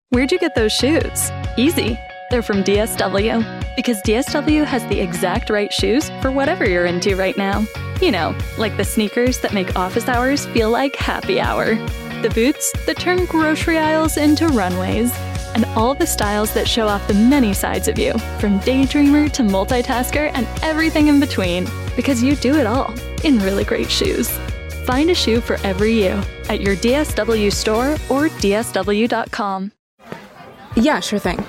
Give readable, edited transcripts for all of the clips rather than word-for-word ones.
Where'd you get those shoes? Easy. They're from DSW. Because DSW has the exact right shoes for whatever you're into right now. You know, like the sneakers that make office hours feel like happy hour. The boots that turn grocery aisles into runways. And all the styles that show off the many sides of you, from daydreamer to multitasker and everything in between. Because you do it all in really great shoes. Find a shoe for every you at your DSW store or DSW.com. Yeah, sure thing.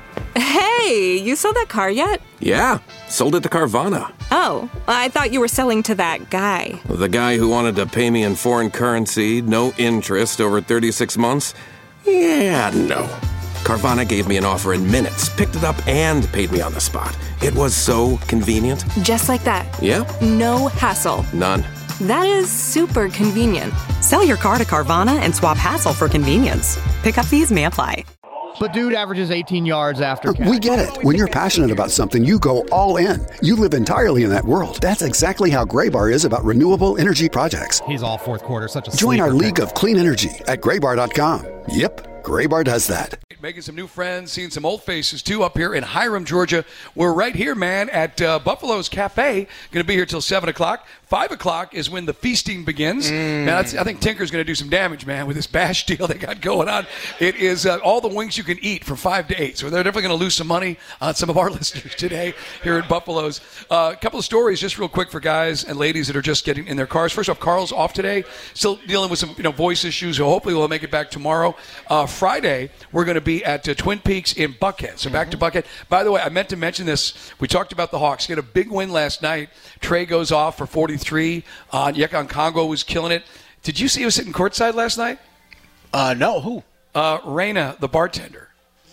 Hey, you sold that car yet? Yeah, sold it to Carvana. Oh, I thought you were selling to that guy. The guy who wanted to pay me in foreign currency, no interest, over 36 months? Yeah, no. Carvana gave me an offer in minutes, picked it up, and paid me on the spot. It was so convenient. Just like that. Yeah? No hassle. None. That is super convenient. Sell your car to Carvana and swap hassle for convenience. Pickup fees may apply. But dude averages 18 yards after catch. We get it. When you're passionate about something, you go all in. You live entirely in that world. That's exactly how Graybar is about renewable energy projects. He's all fourth quarter, such a Join our sleeper league of clean energy at Graybar.com. Yep, Graybar does that. Making some new friends, seeing some old faces, too, up here in Hiram, Georgia. We're right here, man, at Buffalo's Cafe. Going to be here till 7 o'clock. 5 o'clock is when the feasting begins. Now, I think Tinker's going to do some damage, man, with this bash deal they got going on. It is all the wings you can eat from 5 to 8. So they're definitely going to lose some money on some of our listeners today here at Buffalo's. A couple of stories just real quick for guys and ladies that are just getting in their cars. First off, Carl's off today, still dealing with some voice issues. So hopefully we'll make it back tomorrow. Friday, we're going to be at Twin Peaks in Buckhead. So back to Buckhead. By the way, I meant to mention this. We talked about the Hawks. He had a big win last night. Trey goes off for 43. Yekon Congo was killing it. Did you see he was sitting courtside last night? No. Who? Raina, the bartender.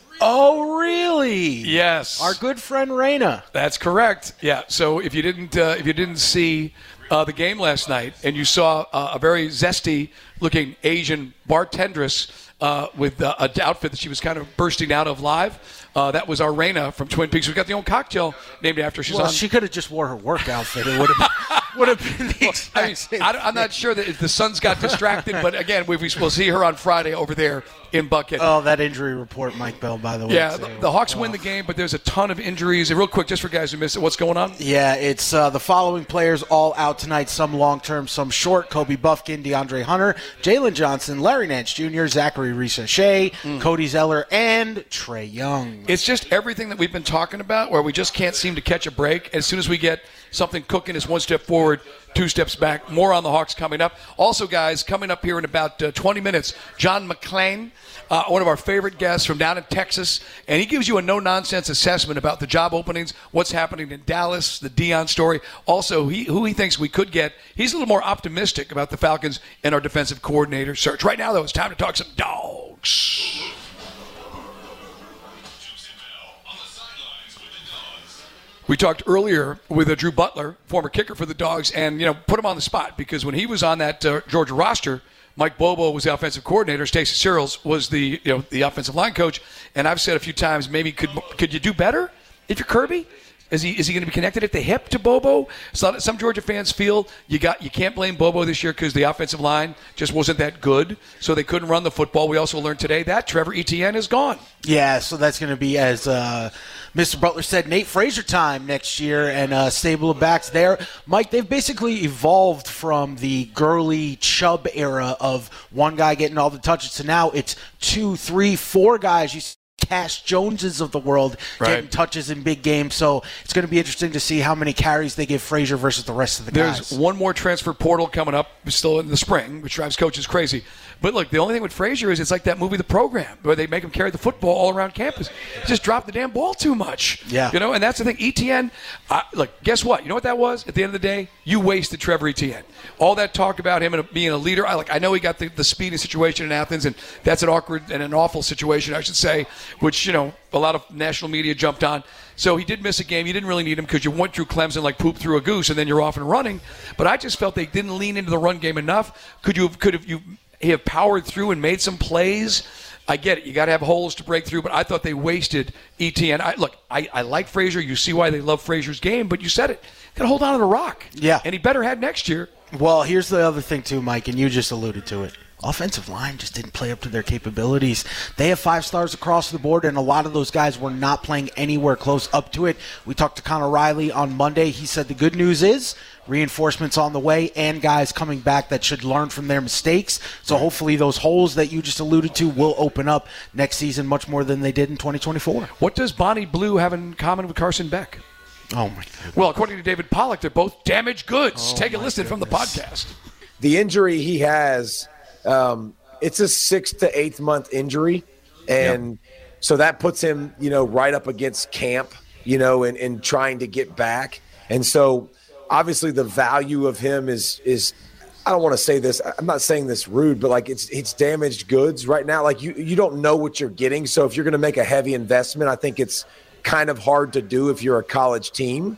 Oh, really? Yes. Our good friend Raina. That's correct. Yeah. So if you didn't see the game last night and you saw a very zesty-looking Asian bartendress with an outfit that she was kind of bursting out of live. That was our Raina from Twin Peaks. We got the old cocktail named after. She could have just wore her work outfit. It would have been the exact same. I'm not sure that if the Suns got distracted, but again, we'll see her on Friday over there in Buckhead. Oh, that injury report, Mike Bell, by the way. Yeah, the Hawks win the game, but there's a ton of injuries. And real quick, just for guys who missed it, what's going on? Yeah, it's the following players all out tonight, some long-term, some short. Kobe Buffkin, DeAndre Hunter, Jalen Johnson, Larry Nance Jr., Zachary Risache, Cody Zeller, and Trey Young. It's just everything that we've been talking about where we just can't seem to catch a break. As soon as we get something cooking, it's one step forward, 2 steps back. More on the Hawks coming up. Also, guys, coming up here in about 20 minutes, John McClain, one of our favorite guests from down in Texas, and he gives you a no-nonsense assessment about the job openings, what's happening in Dallas, the Dion story. Also, who he thinks we could get. He's a little more optimistic about the Falcons and our defensive coordinator search. Right now, though, it's time to talk some dogs. We talked earlier with Drew Butler, former kicker for the Dogs, and put him on the spot because when he was on that Georgia roster, Mike Bobo was the offensive coordinator. Stacey Searles was the offensive line coach. And I've said a few times, maybe could you do better if you're Kirby? Is he going to be connected at the hip to Bobo? Some Georgia fans feel you can't blame Bobo this year because the offensive line just wasn't that good, so they couldn't run the football. We also learned today that Trevor Etienne is gone. Yeah, so that's going to be, as Mr. Butler said, Nate Frazier time next year and stable of backs there. Mike, they've basically evolved from the Gurley Chubb era of one guy getting all the touches to now it's 2, 3, 4 guys. You Cash Joneses of the world getting touches in big games. So it's going to be interesting to see how many carries they give Frazier versus the rest of the guys. There's one more transfer portal coming up still in the spring, which drives coaches crazy. But look, the only thing with Frazier is it's like that movie The Program, where they make him carry the football all around campus. He just dropped the damn ball too much. Yeah. And that's the thing. Etienne, look, guess what? You know what that was? At the end of the day, you wasted Trevor Etienne. All that talk about him being a leader, I know he got the speeding situation in Athens, and that's an awkward and an awful situation, I should say, which, a lot of national media jumped on. So he did miss a game. You didn't really need him because you went through Clemson like poop through a goose, and then you're off and running. But I just felt they didn't lean into the run game enough. Could you have powered through and made some plays? I get it. You got to have holes to break through, but I thought they wasted Etienne. I like Frazier. You see why they love Frazier's game, but you said it. Got to hold on to the rock. Yeah. And he better had next year. Well, here's the other thing, too, Mike, and you just alluded to it. offensive line just didn't play up to their capabilities. They have 5 stars across the board, and a lot of those guys were not playing anywhere close up to it. We talked to Connor Riley on Monday. He said the good news is reinforcements on the way and guys coming back that should learn from their mistakes. So hopefully those holes that you just alluded to will open up next season much more than they did in 2024. What does Bonnie Blue have in common with Carson Beck? Oh, my goodness. Well, according to David Pollack, they're both damaged goods. Take a listen from the podcast. The injury he has, it's a 6 to 8 month injury. And so that puts him, right up against camp, and trying to get back. And so obviously the value of him is I don't want to say this. I'm not saying this rude, but like it's damaged goods right now. Like you don't know what you're getting. So if you're going to make a heavy investment, I think it's kind of hard to do if you're a college team.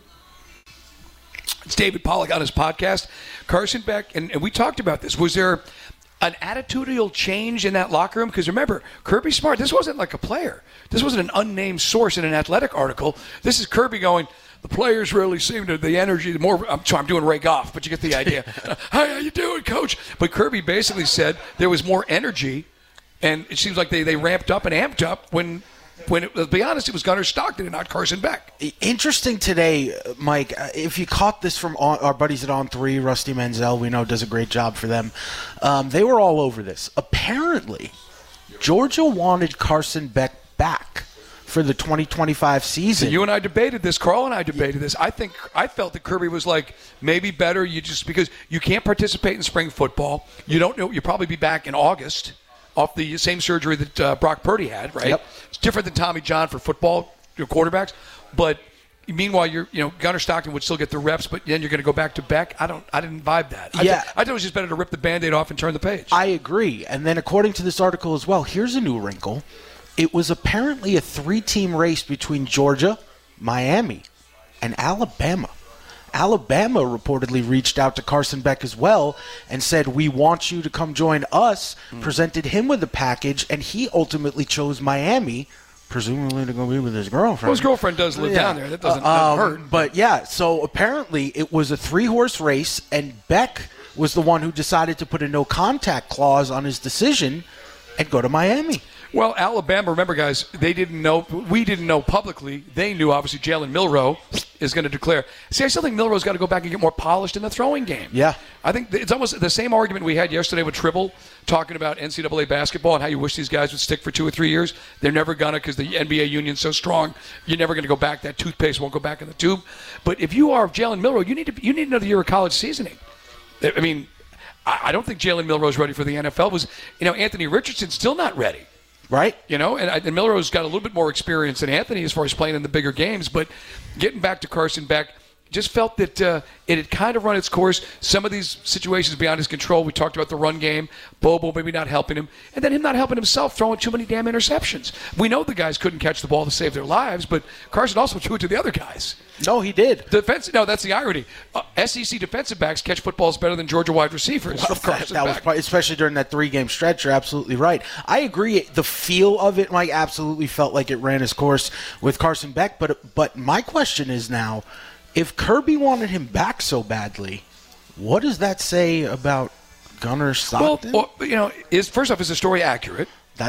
It's David Pollack on his podcast. Carson Beck, and we talked about this. Was there an attitudinal change in that locker room? Because remember, Kirby Smart, this wasn't like a player. This wasn't an unnamed source in an athletic article. This is Kirby going, the players really seem to, the energy, I'm doing Ray Goff, but you get the idea. Hi, how you doing, coach? But Kirby basically said there was more energy, and it seems like they ramped up and amped up when to be honest, it was Gunnar Stockton and not Carson Beck. Interesting today, Mike, if you caught this from our buddies at On3, Rusty Menzel, we know does a great job for them. They were all over this. Apparently, Georgia wanted Carson Beck back for the 2025 season. So you and I debated this. Carl and I debated this. I felt that Kirby was like, maybe better because you can't participate in spring football. You don't know. You'll probably be back in August off the same surgery that Brock Purdy had, right? Yep. It's different than Tommy John for football, quarterbacks. But meanwhile, Gunnar Stockton would still get the reps, but then you're going to go back to Beck. I didn't vibe that. I thought it was just better to rip the Band-Aid off and turn the page. I agree. And then according to this article as well, here's a new wrinkle. It was apparently a 3-team race between Georgia, Miami, and Alabama. Alabama reportedly reached out to Carson Beck as well and said, we want you to come join us, presented him with a package, and he ultimately chose Miami, presumably to go be with his girlfriend. Well, his girlfriend does live down there. That doesn't hurt. But, so apparently it was a 3-horse race, and Beck was the one who decided to put a no-contact clause on his decision and go to Miami. Well, Alabama, remember, guys, they didn't know. We didn't know publicly. They knew, obviously, Jalen Milroe is going to declare. See, I still think Milroe's got to go back and get more polished in the throwing game. Yeah. I think it's almost the same argument we had yesterday with Tribble talking about NCAA basketball and how you wish these guys would stick for 2 or 3 years. They're never going to because the NBA union's so strong. You're never going to go back. That toothpaste won't go back in the tube. But if you are Jalen Milroe, you need another year of college seasoning. I mean, I don't think Jalen Milroe's ready for the NFL. Anthony Richardson's still not ready. Right. And Milroe's got a little bit more experience than Anthony as far as playing in the bigger games. But getting back to Carson Beck, just felt that it had kind of run its course. Some of these situations beyond his control. We talked about the run game. Bobo maybe not helping him. And then him not helping himself, throwing too many damn interceptions. We know the guys couldn't catch the ball to save their lives, but Carson also threw it to the other guys. No, he did. That's the irony. SEC defensive backs catch footballs better than Georgia wide receivers. That was probably, especially during that 3-game stretch. You're absolutely right. I agree. The feel of it, Mike, absolutely felt like it ran its course with Carson Beck. But my question is now, if Kirby wanted him back so badly, what does that say about Gunnar Stockton? Well, first off, is the story accurate?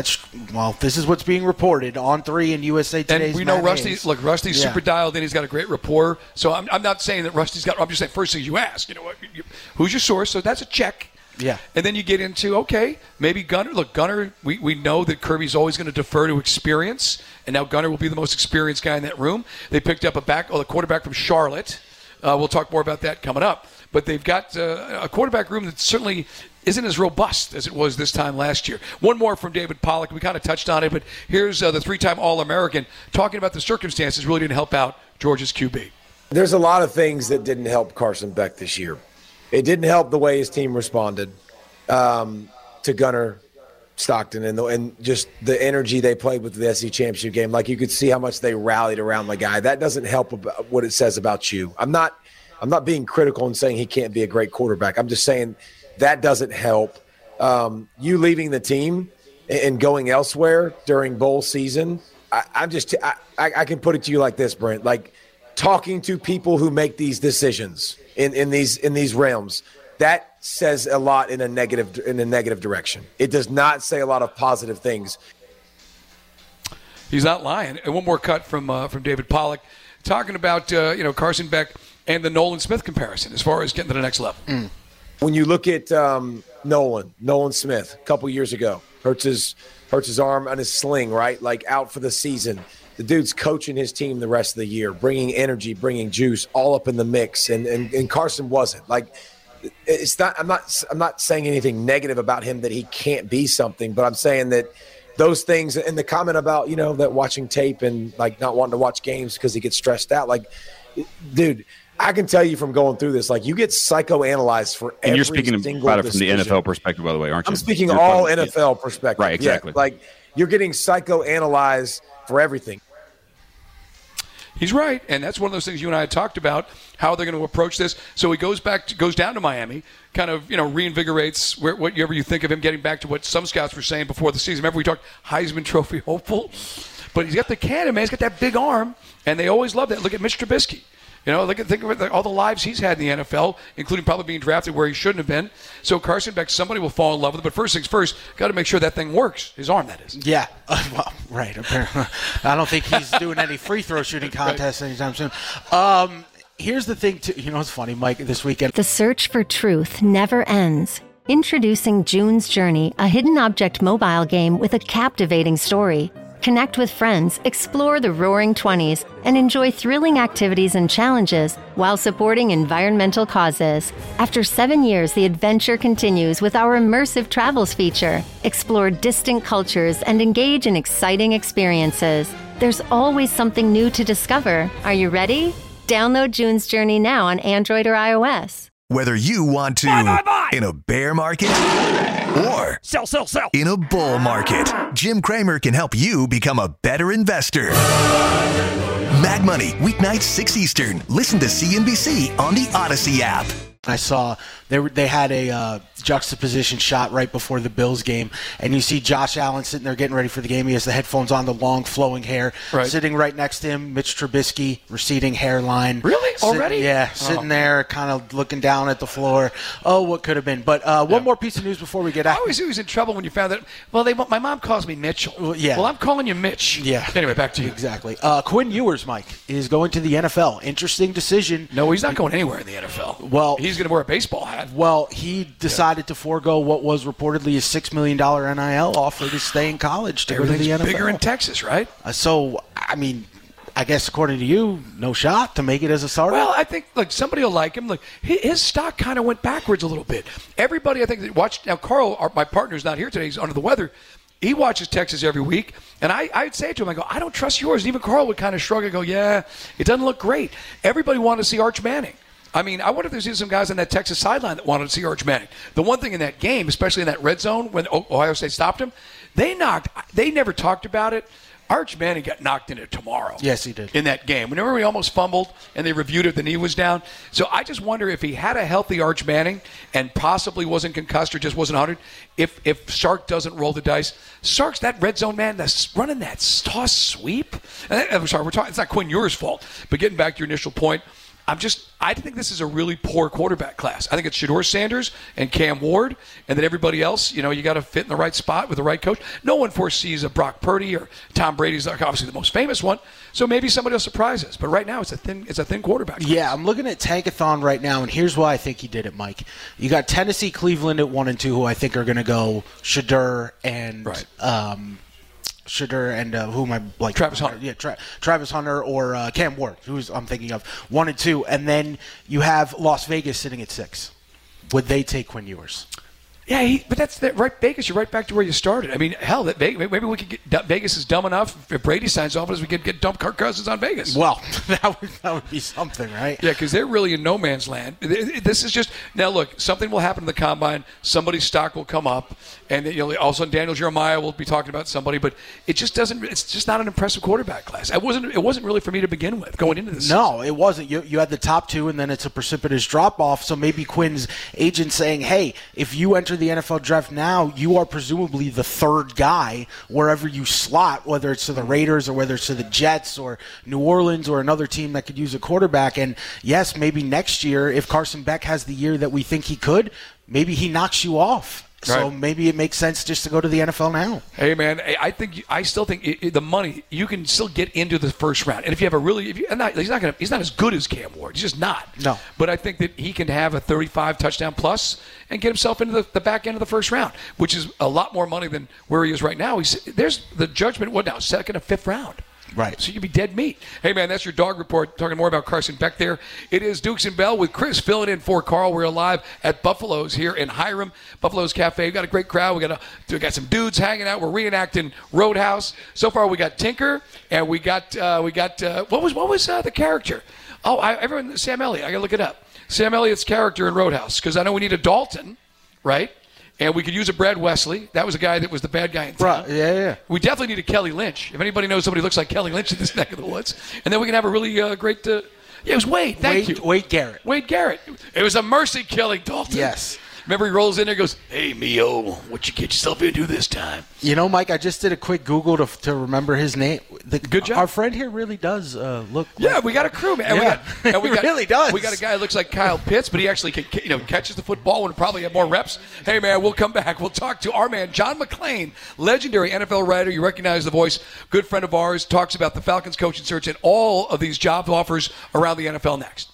This is what's being reported on 3 and USA Today's. And we know Rusty's super dialed in. He's got a great rapport. So I'm not saying that Rusty's got. I'm just saying first thing you ask. Who's your source? So that's a check. Yeah. And then you get into, okay, maybe Gunnar. Look, Gunnar, we know that Kirby's always going to defer to experience, and now Gunnar will be the most experienced guy in that room. They picked up a quarterback from Charlotte. We'll talk more about that coming up. But they've got a quarterback room that certainly isn't as robust as it was this time last year. One more from David Pollack. We kind of touched on it, but here's the 3-time All-American talking about the circumstances really didn't help out Georgia's QB. There's a lot of things that didn't help Carson Beck this year. It didn't help the way his team responded to Gunnar Stockton and just the energy they played with the SEC championship game. Like, you could see how much they rallied around the guy. That doesn't help about what it says about you. I'm not being critical and saying he can't be a great quarterback. I'm just saying that doesn't help. You leaving the team and going elsewhere during bowl season, I can put it to you like this, Brent. Like, talking to people who make these decisions in these realms, that says a lot in a negative direction. It does not say a lot of positive things. He's not lying. And one more cut from David Pollack talking about Carson Beck and the Nolan Smith comparison as far as getting to the next level. When you look at Nolan Smith a couple years ago, hurts his arm on his sling, right? Like out for the season. The dude's coaching his team the rest of the year, bringing energy, bringing juice, all up in the mix. And Carson wasn't. Like, it's not. I'm not saying anything negative about him that he can't be something, but I'm saying that those things and the comment about that watching tape and like not wanting to watch games because he gets stressed out. Like, dude, I can tell you from going through this, like you get psychoanalyzed for every single decision. And you're speaking about it from the NFL perspective, by the way, aren't you? I'm speaking all NFL perspective. Right, exactly. Yeah, like you're getting psychoanalyzed for everything. He's right, and that's one of those things you and I had talked about, how they're going to approach this. So he goes down to Miami, kind of reinvigorates whatever you think of him, getting back to what some scouts were saying before the season. Remember we talked Heisman Trophy hopeful, but he's got the cannon, man. He's got that big arm, and they always love that. Look at Mitch Trubisky. Think of all the lives he's had in the NFL, including probably being drafted where he shouldn't have been. So Carson Beck, somebody will fall in love with it. But first things first, got to make sure that thing works. His arm, that is. Yeah. Well, right. Apparently. I don't think he's doing any free throw shooting contests anytime soon. Here's the thing, too. It's funny, Mike, this weekend. The search for truth never ends. Introducing June's Journey, a hidden object mobile game with a captivating story. Connect with friends, explore the Roaring 20s, and enjoy thrilling activities and challenges while supporting environmental causes. After 7 years, the adventure continues with our immersive travels feature. Explore distant cultures and engage in exciting experiences. There's always something new to discover. Are you ready? Download June's Journey now on Android or iOS. Whether you want to in a bear market or sell in a bull market, Jim Cramer can help you become a better investor. Mag Money, weeknights 6 Eastern. Listen to CNBC on the Odyssey app. I saw they had a juxtaposition shot right before the Bills game, and you see Josh Allen sitting there getting ready for the game. He has the headphones on, the long flowing hair. Right. Sitting right next to him, Mitch Trubisky, receding hairline. Really? Already? Sitting there kind of looking down at the floor. Oh, what could have been. But one more piece of news before we get out. I always knew he was in trouble when you found that. Well, my mom calls me Mitchell. Well, I'm calling you Mitch. Yeah. Anyway, back to you. Exactly. Quinn Ewers, Mike, is going to the NFL. Interesting decision. No, he's not going anywhere in the NFL. Well, he's going to wear a baseball hat. Well, he decided to forego what was reportedly a $6 million NIL offer to stay in college to go to the NFL. Bigger in Texas, right? I guess according to you, no shot to make it as a starter? Well, I think, somebody will like him. Look, his stock kind of went backwards a little bit. Everybody, I think, that watched – now, Carl, my partner's not here today. He's under the weather. He watches Texas every week, and I'd say to him, I go, I don't trust yours. And even Carl would kind of shrug and go, yeah, it doesn't look great. Everybody wanted to see Arch Manning. I mean, I wonder if there's even some guys on that Texas sideline that wanted to see Arch Manning. The one thing in that game, especially in that red zone when Ohio State stopped him, they never talked about it. Arch Manning got knocked into tomorrow. Yes, he did. In that game. Whenever he almost fumbled and they reviewed it, the knee was down. So I just wonder if he had a healthy Arch Manning and possibly wasn't concussed or just wasn't 100, if Sark doesn't roll the dice. Sark's that red zone man that's running that toss sweep. I'm sorry, it's not Quinn Ewers' fault. But getting back to your initial point, I think this is a really poor quarterback class. I think it's Shedeur Sanders and Cam Ward, and then everybody else, you got to fit in the right spot with the right coach. No one foresees a Brock Purdy or Tom Brady's obviously the most famous one, so maybe somebody will surprise us. But right now, it's a thin quarterback class. Yeah, I'm looking at Tankathon right now, and here's why I think he did it, Mike. You got Tennessee, Cleveland at 1 and 2, who I think are going to go Shedeur and right. Shedeur and who am I like? Travis Hunter. Yeah, Travis Hunter or Cam Ward, who's I'm thinking of 1 and 2, and then you have Las Vegas sitting at 6. Would they take Quinn Ewers? Yeah, but that's right. Vegas, you're right back to where you started. I mean, hell, maybe we could get Vegas is dumb enough. If Brady signs off, we could get dump Kirk Cousins on Vegas. Well, that would be something, right? Yeah, because they're really in no man's land. This is just now. Look, something will happen in the combine. Somebody's stock will come up, and all of a sudden Daniel Jeremiah will be talking about somebody. But it just doesn't. It's just not an impressive quarterback class. It wasn't really for me to begin with going into this. No, it wasn't. You had the top 2, and then it's a precipitous drop off. So maybe Quinn's agent saying, "Hey, if you enter the NFL draft now, you are presumably the third guy wherever you slot, whether it's to the Raiders or whether it's to the Jets or New Orleans or another team that could use a quarterback." And yes, maybe next year, if Carson Beck has the year that we think he could, maybe he knocks you off. So Right. maybe it makes sense just to go to the NFL now. Hey, man, I still think the money, you can still get into the first round. And if you have he's not as good as Cam Ward. He's just not. No. But I think that he can have a 35 touchdown plus and get himself into the back end of the first round, which is a lot more money than where he is right now. There's the judgment, what now, second or fifth round. Right. So you can be dead meat. Hey, man, that's your dog report. Talking more about Carson Beck there. It is Dukes and Bell with Chris filling in for Carl. We're live at Buffalo's here in Hiram. Buffalo's Cafe. We've got a great crowd. We got some dudes hanging out. We're reenacting Roadhouse. So far, we got Tinker, and we got what was the character? Oh, everyone, Sam Elliott. I got to look it up. Sam Elliott's character in Roadhouse, because I know we need a Dalton, right? And we could use a Brad Wesley. That was a guy that was the bad guy in town. Right, yeah. We definitely need a Kelly Lynch. If anybody knows somebody who looks like Kelly Lynch in this neck of the woods. And then we can have a really great it was Wade. Thank you. Wade Garrett. Wade Garrett. It was a mercy killing, Dalton. Yes. Remember, he rolls in there and goes, "Hey, Mio, what you get yourself into this time?" You know, Mike, I just did a quick Google to remember his name. Good job. Our friend here really does look. Yeah, we got a crew, man. He really does. We got a guy who looks like Kyle Pitts, but he actually catches the football and probably have more reps. Hey, man, we'll come back. We'll talk to our man, John McClain, legendary NFL writer. You recognize the voice. Good friend of ours. Talks about the Falcons coaching search and all of these job offers around the NFL next.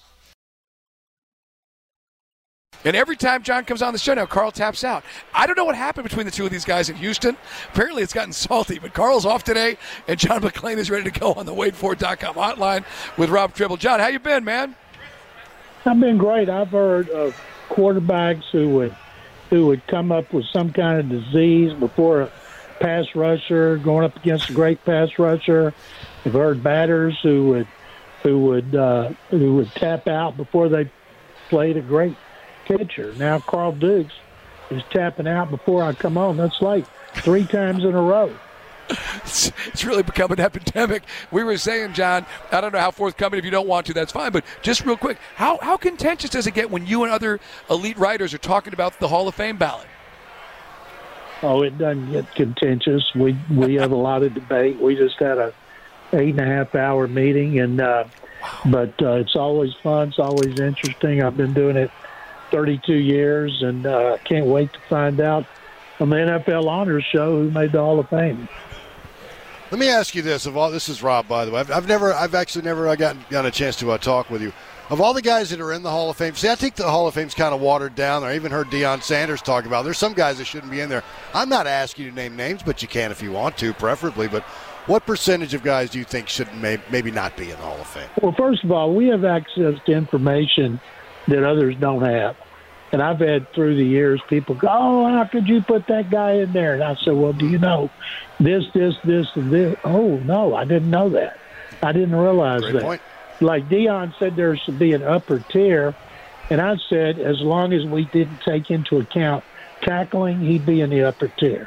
And every time John comes on the show now, Carl taps out. I don't know what happened between the two of these guys in Houston. Apparently it's gotten salty, but Carl's off today, and John McClain is ready to go on the WadeFord.com hotline with Rob Tribble. John, how you been, man? I've been great. I've heard of quarterbacks who would come up with some kind of disease before a pass rusher, going up against a great pass rusher. I've heard batters who would tap out before they played a great pitcher. Now Carl Dukes is tapping out before I come on. That's like 3 times in a row. It's really become an epidemic. We were saying, John, I don't know how forthcoming. If you don't want to, that's fine. But just real quick, how contentious does it get when you and other elite writers are talking about the Hall of Fame ballot? Oh, it doesn't get contentious. We have a lot of debate. We just had a 8.5-hour meeting, and but it's always fun. It's always interesting. I've been doing it 32 years, and I can't wait to find out on the NFL Honors Show who made the Hall of Fame. Let me ask you this: this is Rob, by the way. I've actually never gotten a chance to talk with you. Of all the guys that are in the Hall of Fame, I think the Hall of Fame's kind of watered down. I even heard Deion Sanders talk about there's some guys that shouldn't be in there. I'm not asking you to name names, but you can if you want to, preferably. But what percentage of guys do you think should maybe not be in the Hall of Fame? Well, first of all, we have access to information that others don't have. And I've had through the years people go, "Oh, how could you put that guy in there?" And I said, "Well, do you know this, and this?" "Oh, no, I didn't know that. I didn't realize Great that." Point. Like Deion said there should be an upper tier. And I said as long as we didn't take into account tackling, he'd be in the upper tier.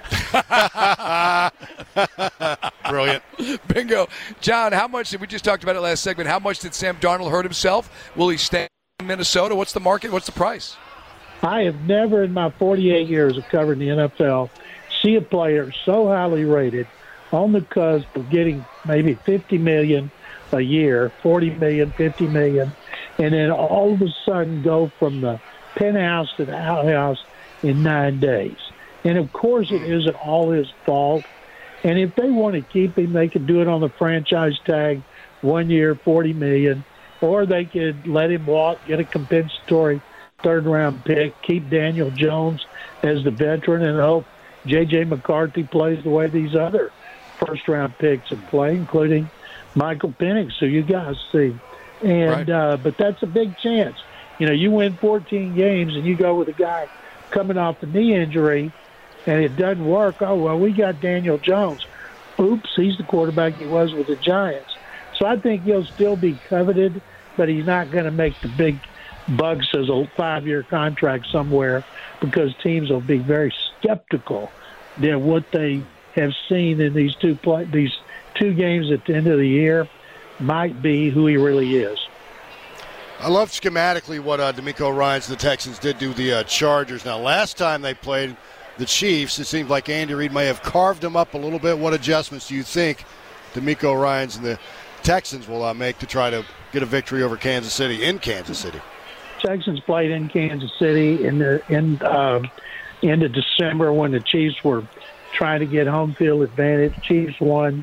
Brilliant. Bingo. John, how much, we just talked about it last segment, how much did Sam Darnold hurt himself? Will he stay in Minnesota? What's the market? What's the price? I have never in my 48 years of covering the NFL see a player so highly rated on the cusp of getting maybe $50 million a year, $40 million, $50 million, and then all of a sudden go from the penthouse to the outhouse in 9 days. And, of course, it isn't all his fault. And if they want to keep him, they could do it on the franchise tag, 1 year, $40 million, or they could let him walk, get a compensatory third-round pick, keep Daniel Jones as the veteran, and hope J.J. McCarthy plays the way these other first-round picks have played, including Michael Penix, who you guys see. And but that's a big chance. You know, you win 14 games and you go with a guy coming off a knee injury and it doesn't work. Oh, well, we got Daniel Jones. Oops, he's the quarterback he was with the Giants. So I think he'll still be coveted, but he's not going to make the big bucks as a 5-year contract somewhere because teams will be very skeptical that what they have seen in these two games at the end of the year might be who he really is. I love schematically what DeMeco Ryans and the Texans did to the Chargers. Now, last time they played the Chiefs, it seemed like Andy Reid may have carved them up a little bit. What adjustments do you think DeMeco Ryans and the Texans will make to try to get a victory over Kansas City in Kansas City? Texans played in Kansas City in the end of December when the Chiefs were trying to get home field advantage. Chiefs won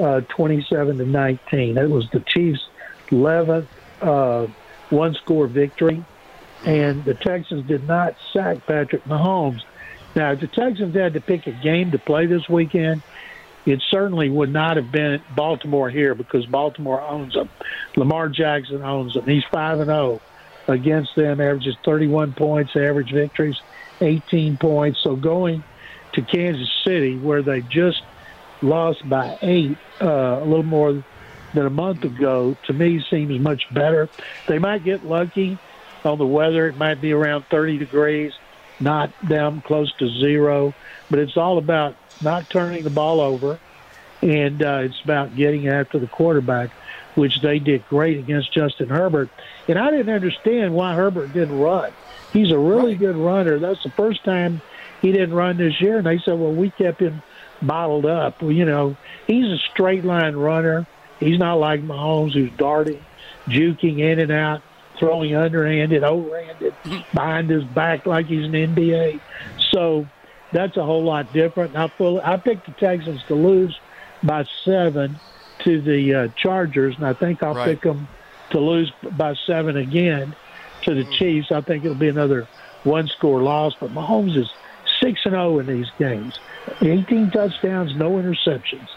27-19. It was the Chiefs' 11th one-score victory, and the Texans did not sack Patrick Mahomes. Now, if the Texans had to pick a game to play this weekend, it certainly would not have been Baltimore here because Baltimore owns them. Lamar Jackson owns them. He's 5-0 against them, averages 31 points, average victories, 18 points. So going to Kansas City, where they just lost by 8 a little more than a month ago, to me seems much better. They might get lucky on the weather. It might be around 30 degrees, not down close to 0. But it's all about not turning the ball over, and it's about getting after the quarterback, which they did great against Justin Herbert. And I didn't understand why Herbert didn't run. He's a really good runner. That's the first time he didn't run this year. And they said, well, we kept him bottled up. Well, you know, he's a straight-line runner. He's not like Mahomes, who's darting, juking in and out, throwing underhanded, overhanded, behind his back like he's an NBA. So that's a whole lot different. I picked the Texans to lose by 7 to the Chargers, and I think I'll pick them to lose by 7 again to the Chiefs. I think it'll be another one-score loss, but Mahomes is 6-0 in these games. 18 touchdowns, no interceptions.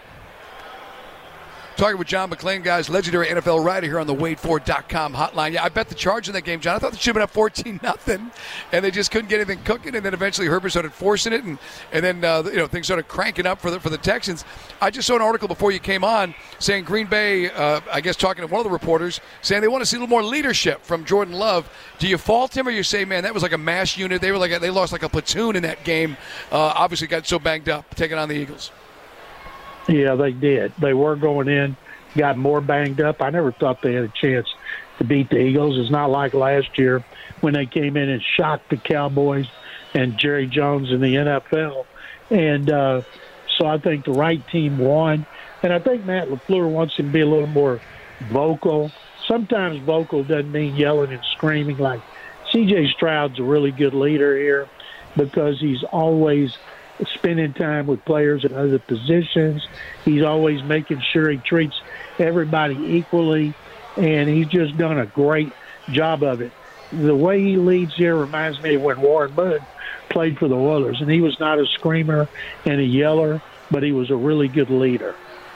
Talking with John McClain, guys, legendary NFL writer here on the WadeFord.com hotline. Yeah, I bet the Chargers in that game, John. I thought they should have been up 14-0, and they just couldn't get anything cooking. And then eventually Herbert started forcing it, and then things started cranking up for the Texans. I just saw an article before you came on saying Green Bay, I guess talking to one of the reporters, saying they want to see a little more leadership from Jordan Love. Do you fault him, or you say, man, that was like a mass unit? They lost like a platoon in that game. Obviously got so banged up taking on the Eagles. Yeah, they did. They were going in, got more banged up. I never thought they had a chance to beat the Eagles. It's not like last year when they came in and shocked the Cowboys and Jerry Jones in the NFL. And so I think the right team won. And I think Matt LaFleur wants him to be a little more vocal. Sometimes vocal doesn't mean yelling and screaming. Like C.J. Stroud's a really good leader here because he's always spending time with players in other positions. He's always making sure he treats everybody equally, and he's just done a great job of it. The way he leads here reminds me of when Warren Moon played for the Oilers, and he was not a screamer and a yeller, but he was a really good leader.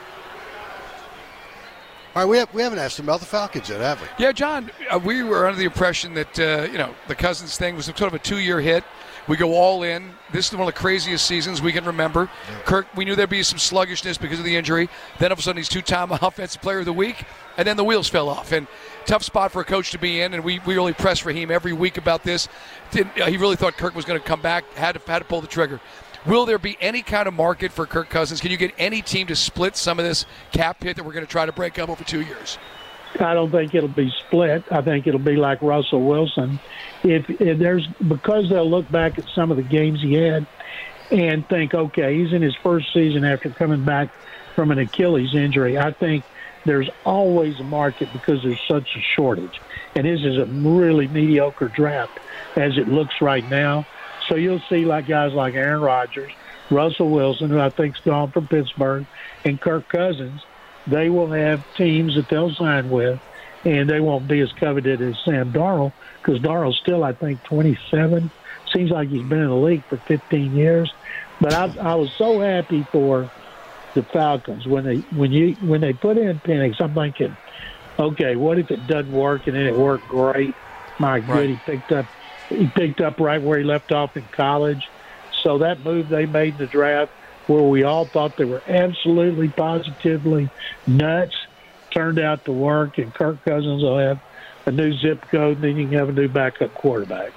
All right, we haven't asked him about the Falcons yet, have we? Yeah, John, we were under the impression that the Cousins thing was sort of a 2-year hit. We go all in. This is one of the craziest seasons we can remember. Yeah. Kirk, we knew there'd be some sluggishness because of the injury. Then all of a sudden he's 2-time Offensive Player of the Week, and then the wheels fell off. And tough spot for a coach to be in, and we really pressed Raheem every week about this. He really thought Kirk was going to come back, had to pull the trigger. Will there be any kind of market for Kirk Cousins? Can you get any team to split some of this cap hit that we're going to try to break up over 2 years? I don't think it'll be split. I think it'll be like Russell Wilson. If because they'll look back at some of the games he had and think, okay, he's in his first season after coming back from an Achilles injury. I think there's always a market because there's such a shortage. And this is a really mediocre draft as it looks right now. So you'll see like guys like Aaron Rodgers, Russell Wilson, who I think's gone from Pittsburgh, and Kirk Cousins. They will have teams that they'll sign with, and they won't be as coveted as Sam Darnold because Darnold's still, I think, 27. Seems like he's been in the league for 15 years. But I was so happy for the Falcons when they put in Penix. I'm thinking, okay, what if it doesn't work and then it worked great? My good, he picked up right where he left off in college. So that move they made in the draft, where we all thought they were absolutely, positively nuts, turned out to work, and Kirk Cousins will have a new zip code, and then you can have a new backup quarterback.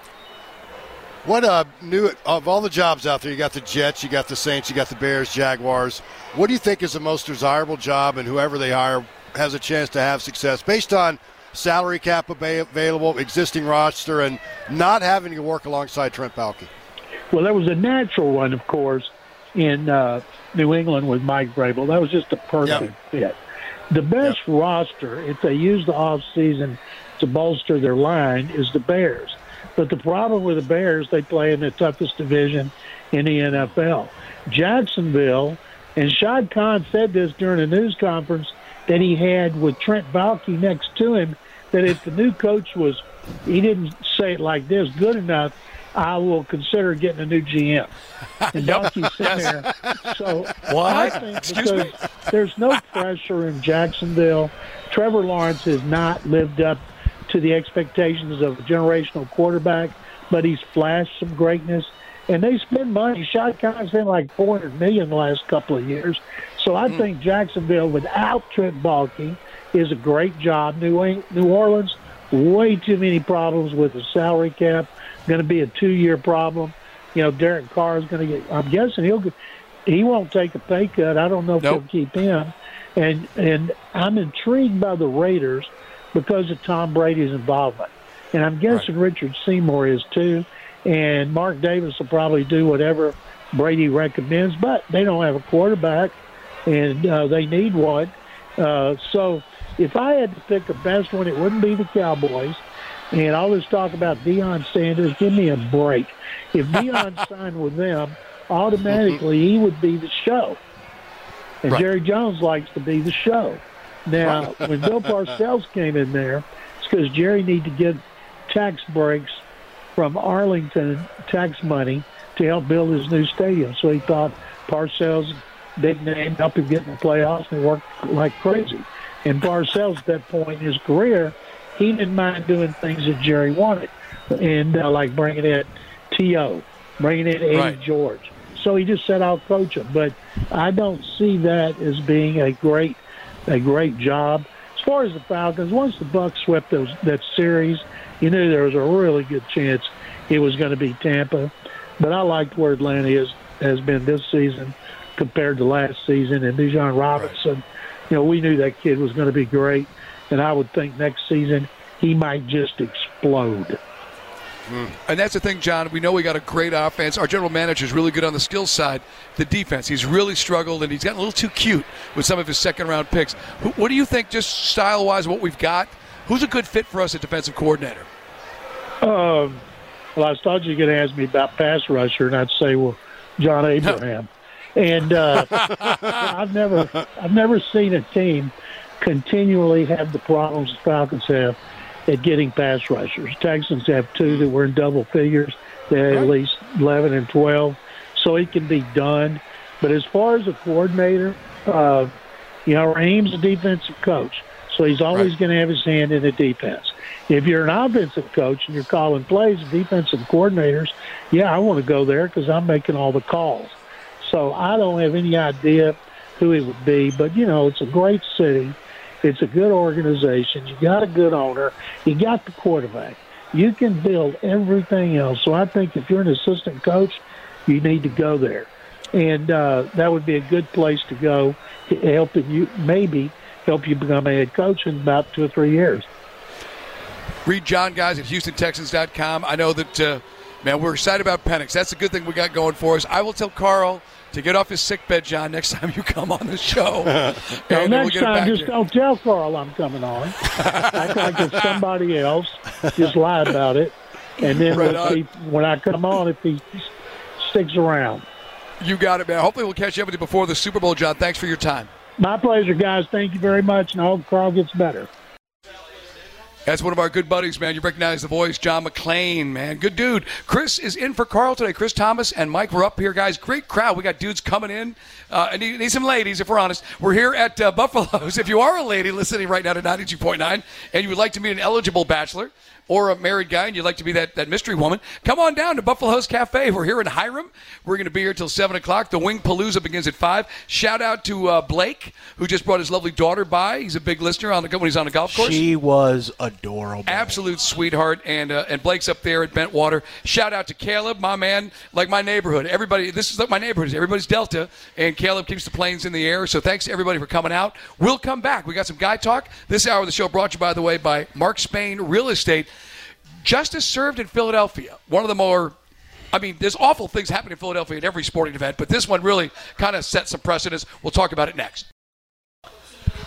What of all the jobs out there, you got the Jets, you got the Saints, you got the Bears, Jaguars. What do you think is the most desirable job, and whoever they hire has a chance to have success based on salary cap available, existing roster, and not having to work alongside Trent Baalke? Well, there was a natural one, of course, in New England with Mike Vrabel. That was just a perfect fit. The best roster, if they use the offseason to bolster their line is the Bears. But the problem with the Bears, they play in the toughest division in the NFL. Jacksonville, and Shad Khan said this during a news conference that he had with Trent Baalke next to him, that if the new coach was, he didn't say it like this, good enough, I will consider getting a new GM. And Baalke's sitting there. So what? I think because there's no pressure in Jacksonville, Trevor Lawrence has not lived up to the expectations of a generational quarterback, but he's flashed some greatness. And they spend money. Shad Khan's spent like $400 million the last couple of years. So I think Jacksonville, without Trent Baalke, is a great job. New Orleans, way too many problems with the salary cap. Going to be a 2-year problem. You know, Derek Carr is going to get. I'm guessing he won't take a pay cut. I don't know if he'll keep him. And I'm intrigued by the Raiders because of Tom Brady's involvement. And I'm guessing Richard Seymour is too. And Mark Davis will probably do whatever Brady recommends, but they don't have a quarterback, and they need one. So if I had to pick the best one, it wouldn't be the Cowboys. And all this talk about Deion Sanders, give me a break. If Deion signed with them, automatically he would be the show. And Jerry Jones likes to be the show. Now, when Bill Parcells came in there, it's because Jerry needed to get tax breaks from Arlington tax money to help build his new stadium. So he thought Parcells, big name, help him get in the playoffs, and it worked like crazy. And Parcells, at that point in his career, he didn't mind doing things that Jerry wanted, and like bringing in T.O., bringing in Eddie George. So he just said, I'll coach him. But I don't see that as being a great job. As far as the Falcons, once the Bucs swept that series, you knew there was a really good chance it was going to be Tampa. But I liked where Atlanta has been this season compared to last season. And Bijan Robinson, you know, we knew that kid was going to be great. And I would think next season he might just explode. And that's the thing, John. We know we got a great offense. Our general manager is really good on the skills side. The defense, he's really struggled, and he's gotten a little too cute with some of his second-round picks. What do you think, just style-wise, what we've got? Who's a good fit for us at defensive coordinator? Well, I thought you were going to ask me about pass rusher, and I'd say, well, John Abraham. And I've never seen a team continually have the problems the Falcons have at getting pass rushers. Texans have 2 that were in double figures. They had at least 11 and 12, so it can be done. But as far as a coordinator, you know, Raheem's a defensive coach, so he's always going to have his hand in the defense. If you're an offensive coach and you're calling plays, defensive coordinators, yeah, I want to go there because I'm making all the calls. So I don't have any idea who it would be, but, you know, it's a great city. It's a good organization. You got a good owner. You got the quarterback. You can build everything else. So I think if you're an assistant coach, you need to go there. And that would be a good place to go, helping you become a head coach in about 2 or 3 years. Read John, guys, at HoustonTexans.com. I know that, man, we're excited about Penix. That's a good thing we got going for us. I will tell Carl to get off his sickbed, John, next time you come on the show. And next time, just don't tell Carl I'm coming on. Act like it's somebody else. Just lie about it. And then we'll see when I come on if he sticks around. You got it, man. Hopefully we'll catch everybody before the Super Bowl, John. Thanks for your time. My pleasure, guys. Thank you very much, and I hope Carl gets better. That's one of our good buddies, man. You recognize the voice, John McClain, man. Good dude. Chris is in for Carl today. Chris Thomas and Mike were up here, guys. Great crowd. We got dudes coming in. And need some ladies, if we're honest. We're here at Buffalo's. If you are a lady listening right now to 92.9 and you would like to meet an eligible bachelor or a married guy and you'd like to be that mystery woman, come on down to Buffalo's Cafe. We're here in Hiram. We're going to be here till 7 o'clock. The Wing Palooza begins at 5. Shout out to Blake, who just brought his lovely daughter by. He's a big listener when he's on the golf course. She was adorable. Absolute sweetheart. And Blake's up there at Bentwater. Shout out to Caleb, my man, like my neighborhood. Everybody, this is like my neighborhood. Everybody's Delta, and Caleb keeps the planes in the air. So thanks to everybody for coming out. We'll come back. We got some guy talk. This hour of the show brought to you, by the way, by Mark Spain Real Estate. Justice served in Philadelphia. One of the more, I mean, there's awful things happening in Philadelphia at every sporting event, but this one really kind of set some precedents. We'll talk about it next.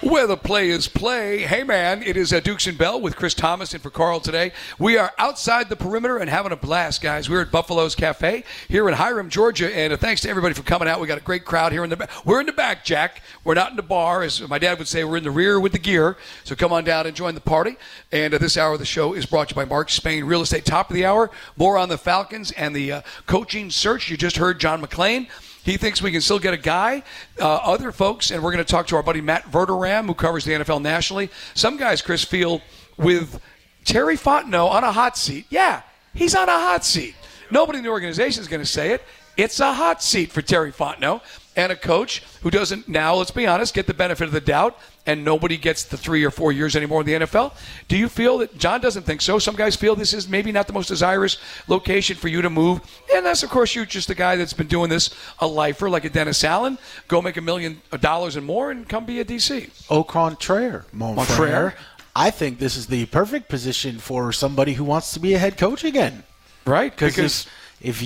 Where the play is play. Hey, man, it is Dukes and Bell with Chris Thomas and for Carl today. We are outside the perimeter and having a blast, guys. We're at Buffalo's Cafe here in Hiram, Georgia, and thanks to everybody for coming out. We got a great crowd here in the back. We're in the back, Jack. We're not in the bar. As my dad would say, we're in the rear with the gear. So come on down and join the party. And this hour of the show is brought to you by Mark Spain Real Estate. Top of the hour, more on the Falcons and the coaching search. You just heard John McClain. He thinks we can still get a guy. Other folks, and we're going to talk to our buddy Matt Verderam, who covers the NFL nationally. Some guys, Chris, feel with Terry Fontenot on a hot seat. Yeah, he's on a hot seat. Nobody in the organization is going to say it. It's a hot seat for Terry Fontenot and a coach who doesn't now, let's be honest, get the benefit of the doubt, and nobody gets the 3 or 4 years anymore in the NFL. Do you feel that John doesn't think so? Some guys feel this is maybe not the most desirous location for you to move. And that's, of course, you're just a guy that's been doing this a lifer like a Dennis Allen. Go make $1 million and more and come be a DC. Au contraire, mon frère. I think this is the perfect position for somebody who wants to be a head coach again. Right? Because if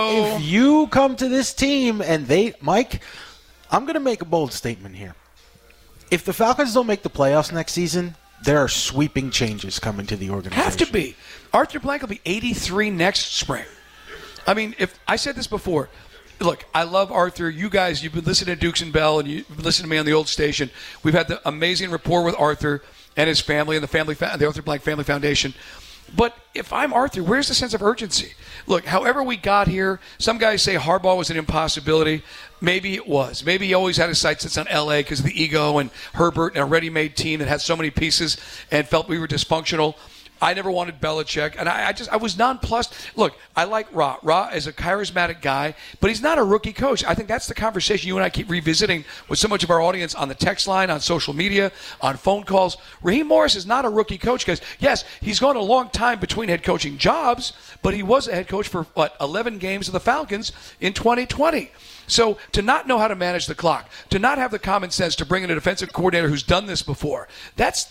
you come to this team and Mike, I'm going to make a bold statement here. If the Falcons don't make the playoffs next season, there are sweeping changes coming to the organization. Have to be. Arthur Blank will be 83 next spring. I mean, if I said this before, look, I love Arthur. You guys, you've been listening to Dukes and Bell, and you've been listening to me on the old station. We've had the amazing rapport with Arthur and his family and the Arthur Blank Family Foundation. But if I'm Arthur, where's the sense of urgency? Look, however we got here, some guys say Harbaugh was an impossibility. Maybe it was. Maybe he always had his sights set on L.A. because of the ego and Herbert and a ready-made team that had so many pieces and felt we were dysfunctional. I never wanted Belichick, and I was nonplussed. Look, I like Ra. Ra is a charismatic guy, but he's not a rookie coach. I think that's the conversation you and I keep revisiting with so much of our audience on the text line, on social media, on phone calls. Raheem Morris is not a rookie coach because, yes, he's gone a long time between head coaching jobs, but he was a head coach for, 11 games of the Falcons in 2020. So to not know how to manage the clock, to not have the common sense to bring in a defensive coordinator who's done this before, that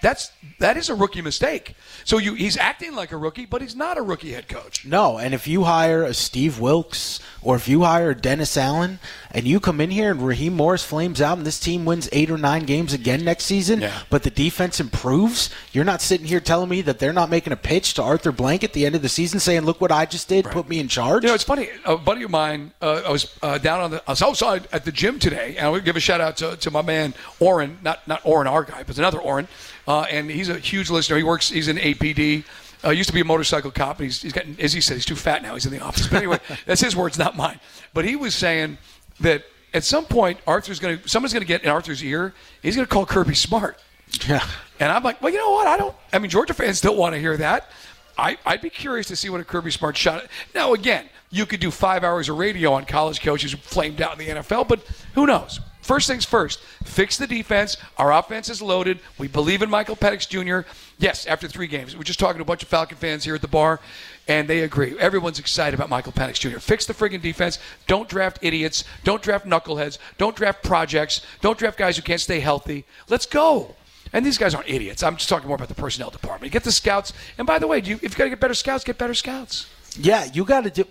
is a rookie mistake. So he's acting like a rookie, but he's not a rookie head coach. No, and if you hire a Steve Wilkes or if you hire Dennis Allen and you come in here and Raheem Morris flames out and this team wins 8 or 9 games again next season, but the defense improves, you're not sitting here telling me that they're not making a pitch to Arthur Blank at the end of the season saying, look what I just did, put me in charge. You know, it's funny. A buddy of mine, I was down on the south side at the gym today, and I would give a shout out to my man Oren, not Oren our guy, but another Oren, and he's a huge listener. He's in APD. Used to be a motorcycle cop, and he's gotten, as he said, he's too fat now. He's in the office. But anyway, that's his words, not mine. But he was saying that at some point, someone's going to get in Arthur's ear. He's going to call Kirby Smart. Yeah. And I'm like, well, you know what? Georgia fans don't want to hear that. I'd be curious to see what a Kirby Smart shot. Now, again, you could do 5 hours of radio on college coaches who flamed out in the NFL, but who knows? First things first, fix the defense. Our offense is loaded. We believe in Michael Penix Jr. Yes, after 3 games. We're just talking to a bunch of Falcon fans here at the bar, and they agree. Everyone's excited about Michael Penix Jr. Fix the friggin' defense. Don't draft idiots. Don't draft knuckleheads. Don't draft projects. Don't draft guys who can't stay healthy. Let's go. And these guys aren't idiots. I'm just talking more about the personnel department. Get the scouts. And by the way, if you've got to get better scouts, get better scouts. Yeah, you got to do.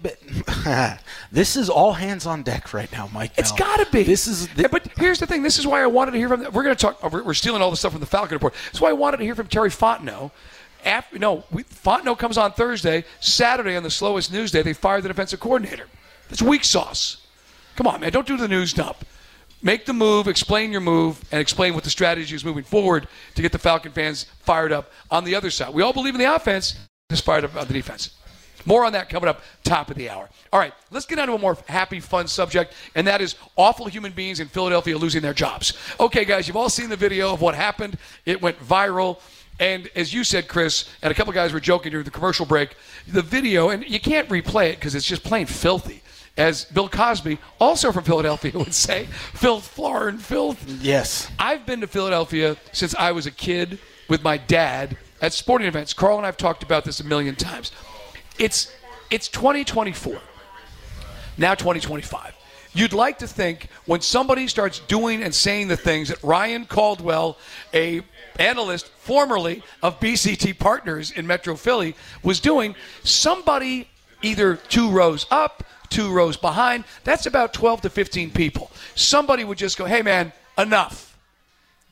This is all hands on deck right now, Mike. It's got to be. But here's the thing. This is why I wanted to hear from. We're going to talk. We're stealing all the stuff from the Falcon Report. That's why I wanted to hear from Terry Fontenot. Fontenot comes on Thursday. Saturday on the slowest news day, they fired the defensive coordinator. That's weak sauce. Come on, man. Don't do the news dump. Make the move, explain your move, and explain what the strategy is moving forward to get the Falcon fans fired up on the other side. We all believe in the offense, just fired up on the defense. More on that coming up top of the hour. All right, let's get on to a more happy, fun subject, and that is awful human beings in Philadelphia losing their jobs. Okay, guys, you've all seen the video of what happened. It went viral. And as you said, Chris, and a couple guys were joking during the commercial break, the video, and you can't replay it because it's just plain filthy. As Bill Cosby, also from Philadelphia, would say, filth, floor, and filth. Yes. I've been to Philadelphia since I was a kid with my dad at sporting events. Carl and I have talked about this a million times. It's 2024, now 2025. You'd like to think when somebody starts doing and saying the things that Ryan Caldwell, a analyst formerly of BCT Partners in Metro Philly, was doing, somebody either 2 rows up, 2 rows behind, that's about 12 to 15 people. Somebody would just go, hey, man, enough.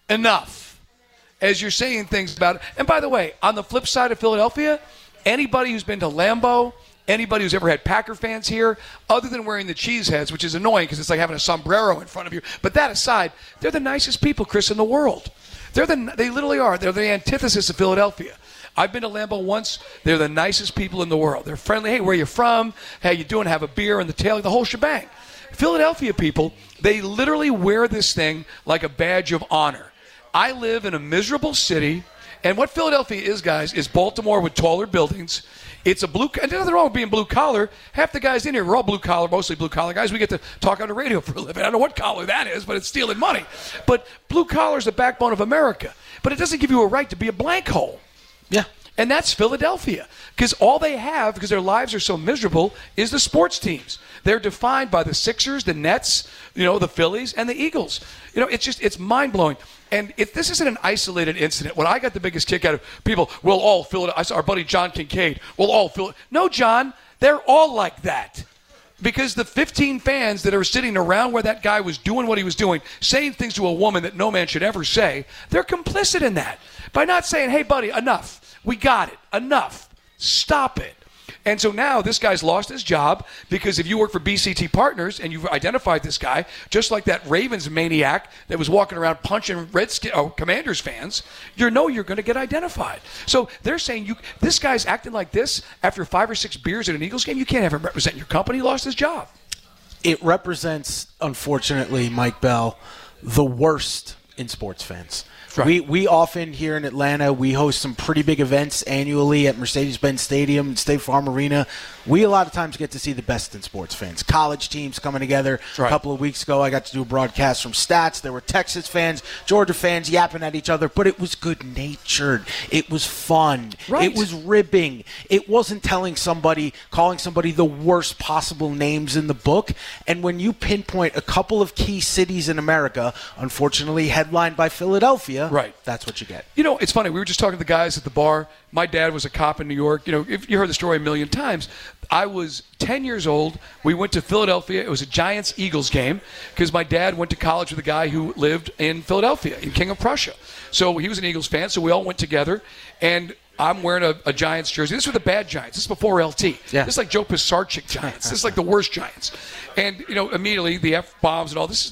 enough as you're saying things about it. And by the way, on the flip side of Philadelphia, anybody who's been to Lambeau, anybody who's ever had Packer fans here, other than wearing the cheese heads, which is annoying because it's like having a sombrero in front of you. But that aside, they're the nicest people, Chris, in the world. They literally are. They're the antithesis of Philadelphia. I've been to Lambeau once. They're the nicest people in the world. They're friendly. Hey, where you from? How you doing? Have a beer in the tail, the whole shebang. Philadelphia people, they literally wear this thing like a badge of honor. I live in a miserable city, and what Philadelphia is, guys, is Baltimore with taller buildings. It's a blue, and nothing wrong with being blue collar. Half the guys in here, we're all blue collar, mostly blue collar guys. We get to talk on the radio for a living. I don't know what collar that is, but it's stealing money. But blue collar is the backbone of America. But it doesn't give you a right to be a blank hole. Yeah. And that's Philadelphia. Because all they have, because their lives are so miserable, is the sports teams. They're defined by the Sixers, the Nets, the Phillies, and the Eagles. It's mind-blowing. And if this isn't an isolated incident, what I got the biggest kick out of people, we'll all Philadelphia. I saw our buddy John Kincaid, we'll all Philadelphia. No, John, they're all like that. Because the 15 fans that are sitting around where that guy was doing what he was doing, saying things to a woman that no man should ever say, they're complicit in that. By not saying, hey, buddy, enough. We got it. Enough. Stop it. And so now this guy's lost his job because if you work for BCT Partners and you've identified this guy, just like that Ravens maniac that was walking around punching Commanders fans, you're going to get identified. So they're saying this guy's acting like this after 5 or 6 beers at an Eagles game. You can't have him represent your company. He lost his job. It represents, unfortunately, Mike Bell, the worst in sports fans. Right. We often here in Atlanta, we host some pretty big events annually at Mercedes-Benz Stadium, State Farm Arena. We a lot of times get to see the best in sports fans. College teams coming together. Right. A couple of weeks ago, I got to do a broadcast from Stats. There were Texas fans, Georgia fans yapping at each other, but it was good-natured. It was fun. Right. It was ribbing. It wasn't calling somebody the worst possible names in the book. And when you pinpoint a couple of key cities in America, unfortunately headlined by Philadelphia, right, that's what you get. It's funny. We were just talking to the guys at the bar. My dad was a cop in New York. If you heard the story a million times. I was 10 years old. We went to Philadelphia. It was a Giants-Eagles game because my dad went to college with a guy who lived in Philadelphia, in King of Prussia. So he was an Eagles fan, so we all went together. And I'm wearing a Giants jersey. This were the bad Giants. This is before LT. Yeah. This is like Joe Pisarcik Giants. This is like the worst Giants. And, immediately the F-bombs and all. This is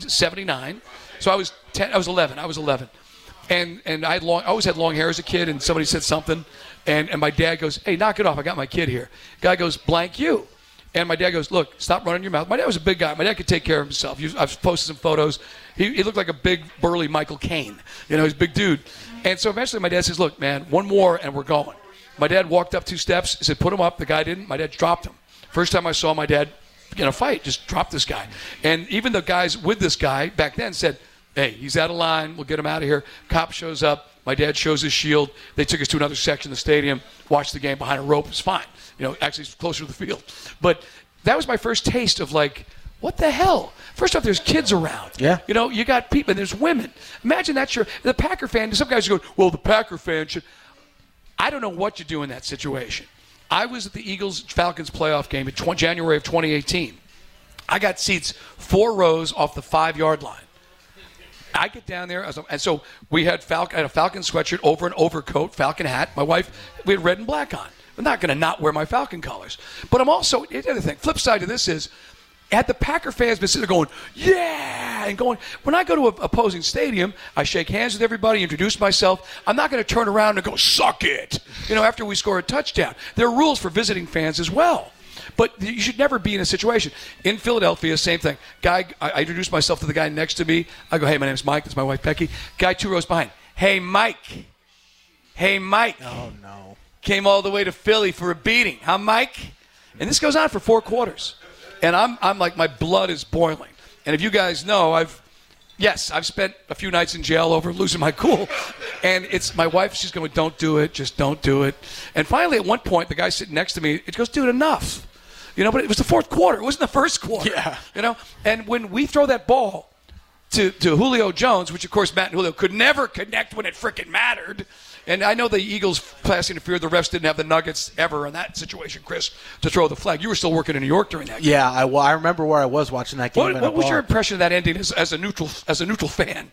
1979. So I was 11. And I always had long hair as a kid, and somebody said something, and my dad goes, hey, knock it off. I got my kid here. Guy goes, blank you. And my dad goes, look, stop running your mouth. My dad was a big guy. My dad could take care of himself. I've posted some photos. He looked like a big, burly Michael Caine. He's a big dude. And so eventually my dad says, look, man, one more and we're going. My dad walked up 2 steps, said, put him up. The guy didn't. My dad dropped him. First time I saw my dad in a fight, just dropped this guy. And even the guys with this guy back then said, hey, he's out of line. We'll get him out of here. Cop shows up. My dad shows his shield. They took us to another section of the stadium, watched the game behind a rope. It was fine. Actually it's closer to the field. But that was my first taste of what the hell? First off, there's kids around. Yeah. You got people, and there's women. Imagine that's the Packer fan. Some guys go, well, the Packer fan should. I don't know what you do in that situation. I was at the Eagles-Falcons playoff game in January of 2018. I got seats 4 rows off the 5-yard line. I get down there, and so we had I had a Falcon sweatshirt over an overcoat, Falcon hat. My wife, we had red and black on. I'm not going to not wear my Falcon colors. But I'm also, the other thing, flip side to this is, had the Packer fans been sitting there going, yeah, and going, when I go to an opposing stadium, I shake hands with everybody, introduce myself. I'm not going to turn around and go, suck it, after we score a touchdown. There are rules for visiting fans as well. But you should never be in a situation. In Philadelphia, same thing. Guy, I introduced myself to the guy next to me. I go, hey, my name's Mike. That's my wife, Becky. Guy 2 rows behind. Hey, Mike. Hey, Mike. Oh, no. Came all the way to Philly for a beating. Huh, Mike? And this goes on for 4 quarters. And I'm like, my blood is boiling. And if you guys know, I've spent a few nights in jail over losing my cool. And it's my wife, she's going, don't do it. Just don't do it. And finally, at one point, the guy sitting next to me, it goes, dude, enough. But it was the 4th quarter. It wasn't the 1st quarter. Yeah. And when we throw that ball to Julio Jones, which, of course, Matt and Julio could never connect when it frickin' mattered. And I know the Eagles pass interfered. The refs didn't have the Nuggets ever in that situation, Chris, to throw the flag. You were still working in New York during that game. Yeah, I remember where I was watching that game. What was your impression of that ending as a neutral fan?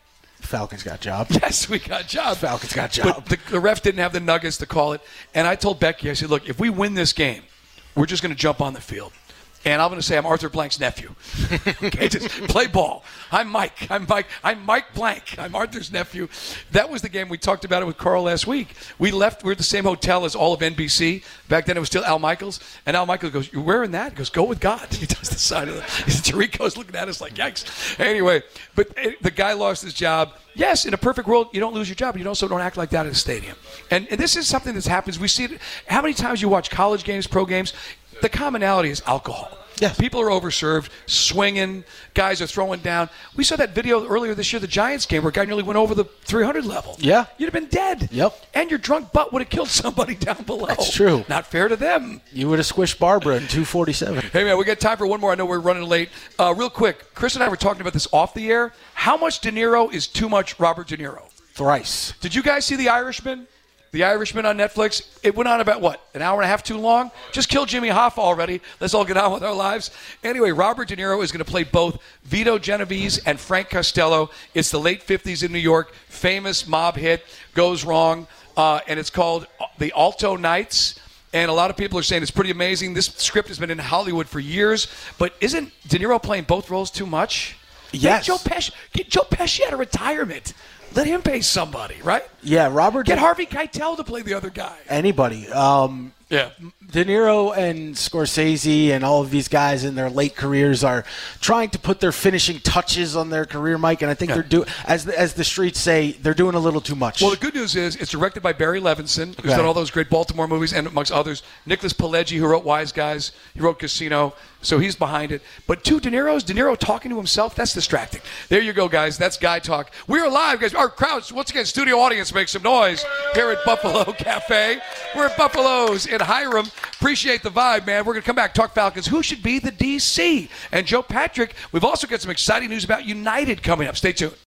Falcons got job. Yes, we got job. Falcons got job. But the ref didn't have the nuggets to call it. And I told Becky, I said, look, if we win this game, we're just going to jump on the field. And I'm going to say I'm Arthur Blank's nephew. Okay, just play ball. I'm Mike. I'm Mike Blank. I'm Arthur's nephew. That was the game. We talked about it with Carl last week. We were at the same hotel as all of NBC. Back then it was still Al Michaels. And Al Michaels goes, "You're wearing that?" He goes, "Go with God." He does the sign of it. Tirico's looking at us like, yikes. Anyway, but the guy lost his job. Yes, in a perfect world, you don't lose your job, but you also don't act like that at a stadium. And this is something that happens. We see it. How many times you watch college games, pro games? The commonality is alcohol. Yeah. People are overserved, swinging, guys are throwing down. We saw that video earlier this year, the Giants game, where a guy nearly went over the 300 level. Yeah. You'd have been dead. Yep. And your drunk butt would have killed somebody down below. That's true. Not fair to them. You would have squished Barbara in 247. Hey, man, we got time for one more. I know we're running late. Real quick, Chris and I were talking about this off the air. How much De Niro is too much Robert De Niro? Thrice. Did you guys see The Irishman? The Irishman on Netflix. It went on about, what, an hour and a half too long? Just kill Jimmy Hoffa already. Let's all get on with our lives. Anyway, Robert De Niro is going to play both Vito Genovese and Frank Costello. It's the late 50s in New York. Famous mob hit, Goes Wrong, and it's called The Alto Nights. And a lot of people are saying it's pretty amazing. This script has been in Hollywood for years. But isn't De Niro playing both roles too much? Yes. Get Joe Pesci out of retirement. Let him pay somebody, right? Yeah, Get Harvey Keitel to play the other guy. Anybody. Yeah. De Niro and Scorsese and all of these guys in their late careers are trying to put their finishing touches on their career, Mike, and I think they're doing, as the streets say, they're doing a little too much. Well, the good news is it's directed by Barry Levinson, who's Okay. done all those great Baltimore movies, and amongst others, Nicholas Pileggi, who wrote Wise Guys. He wrote Casino, so he's behind it. But two De Niro's, De Niro talking to himself, that's distracting. There you go, guys. That's Guy Talk. We're live, guys. Our crowds, once again, studio audience, make some noise here at Buffalo Cafe. We're at Buffalo's in Hiram. Appreciate the vibe, man. We're going to come back, talk Falcons. Who should be the DC? And Joe Patrick, we've also got some exciting news about United coming up. Stay tuned.